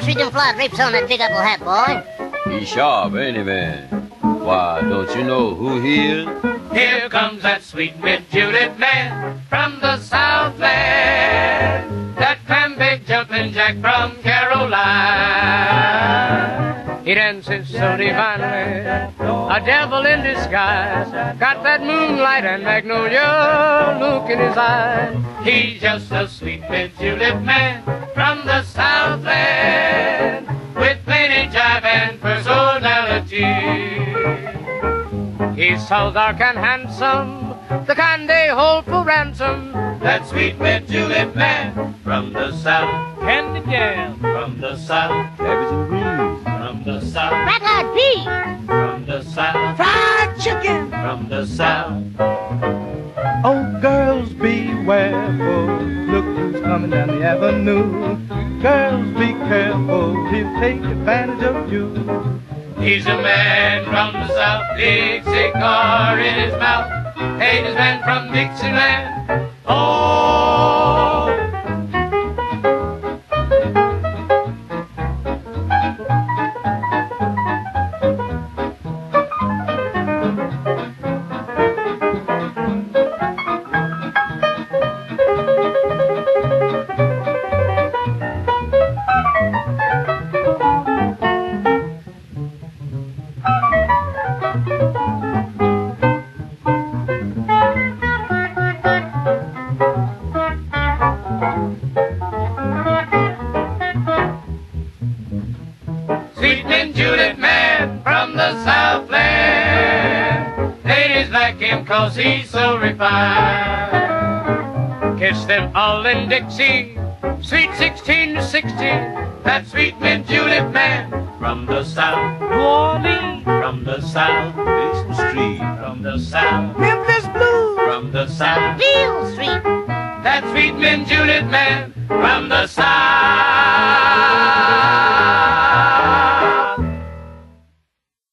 treat them fly drapes on that big apple hat, boy. He's sharp, ain't he, man? Why, don't you know who he is? Here comes that sweet mid-Judith man from the Southland. That clam-bake jumping jack from Caroline. He dances so divinely, a devil in disguise. Got that moonlight and magnolia look in his eyes. He's just a sweet mid-Judith man from the Southland, with plenty jive and personality. He's so dark and handsome, the kind they hold for ransom. That sweet mid-Judith man from the South. Candy jam from the South. Cabbage and greens from the South. Rat-eyed pea From the South. Fried chicken From the South. Oh, girls, beware, for look who's coming down the avenue. Girls, be careful, he'll take advantage of you. He's a man from the South, big cigar in his mouth. Hey, this man from Dixieland. Oh! Sweet mid-Judith man from the Southland. Ladies like him 'cause he's so refined. Kiss them all in Dixie, sweet 16 to 16. That sweet mid-Judith man from the South. New Orleans from the South. Basin Street. From the South. Memphis Blues From the South. Beale Street. That sweet mid-Judith man from the South.